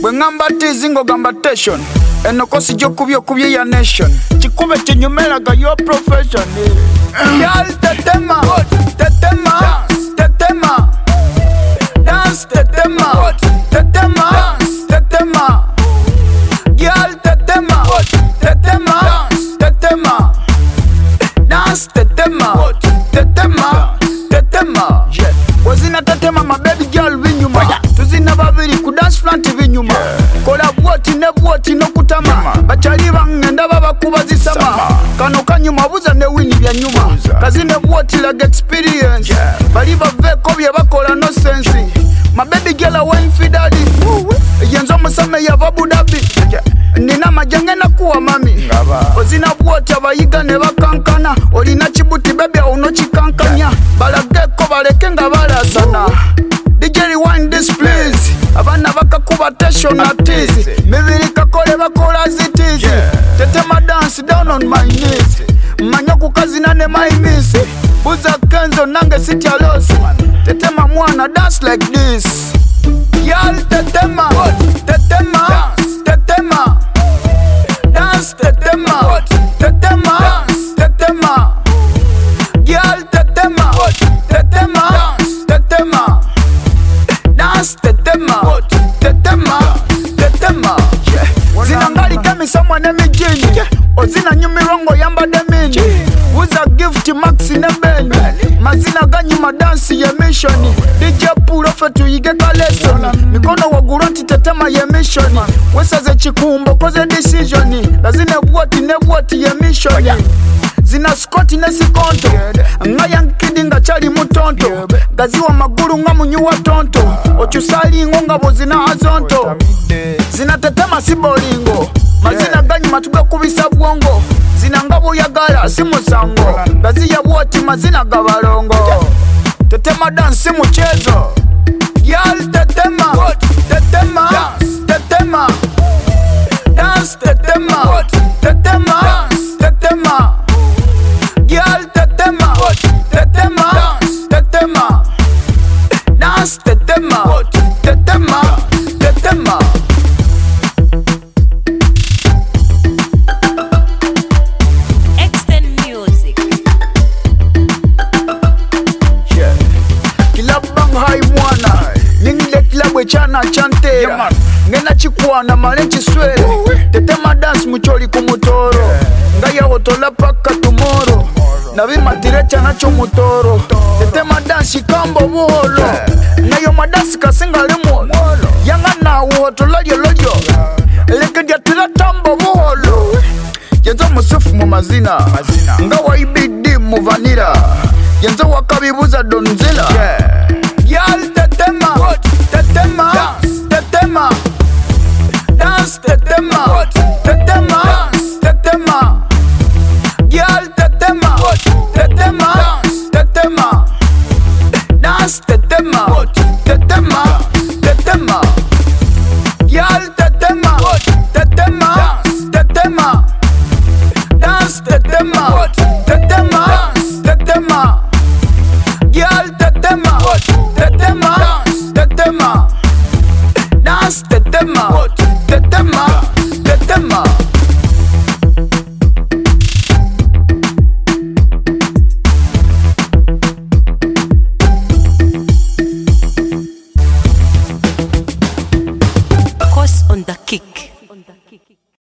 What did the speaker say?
ngamba tizingo gamba station enokosi jokubyo kubye ya nation chikube chinyumera ga your profession yal tetema tetema tetema dance tetema tetema tetema yal tetema tetema tetema dance tetema tetema tetema wazina tetema my baby girl vinyuma tuzina babiri ku dance front vinyuma kola bwoti no kutama bachali bangenda baba kubazisama kano kanyuma buza ne wini bya nyuma kazine bwoti like experience bali baveko bye bakola no sense my baby girl wine fidali yenzo musame ya Abu Dhabi nina majenge na kuwa mami ozina bwoti abayiga ne bakankana olina chibuti baby uno chikankanya balageko baleke nga balasana DJ rewind this please abana bakakuba tension na tease mibiri kakole bakola zitizi tetema dance down on my knees manyoku kazi nane my miss buza kenzo nange siti alosi tetema mwana dance like this yal tetema tetema tetema dance tetema tetema tetema yal tetema tetema tetema dance tetema tetema tetema zinangali kemi someone nemijini ozina nyumirongo yamba demini uza gift maxi nebeni mazina ganyuma dansi ye mission DJ pull off tuyige lesson mikono waguranti tetema ye mission wesaze chikumbo koze decision lazine bwoti ye mission zina skoti nesikonto ngaya nkidinga chali mutonto gaziwa maguru nga munyuwa tonto ochusali ngonga bozina azonto zina tetema sibolingo mazina ganyu matube kubisa bwongo zina ngabo yagala simusango gaziya bwoti mazina gabalongo tetema dance muchezo yal tetema tetema tetema dance tetema tetema tetema yal tetema tetema tetema dance tetema tetema tetema Extend music kila bang hai mwana ningile kila bwechana chante ngena chikwana malenchi swele tetema dance mucholi kumutoro ngaya hotola paka tomorrow nabi matirecha nacho mutoro tetema dance kambo buholo nayo madasi kasinga limo yanga na hotola lolyo leke dia tira tambo buholo yenzo musufu mu mazina ngawa ibidi mu vanilla yenzo wakabibuza donzela yal tetema tetema tetema dance tetema tetema tetema yal tetema tetema tetema dance tetema tetema tetema yal tetema tetema tetema dance tetema tetema tetema yal tetema tetema tetema dance tetema tetema tetema Course on the kick.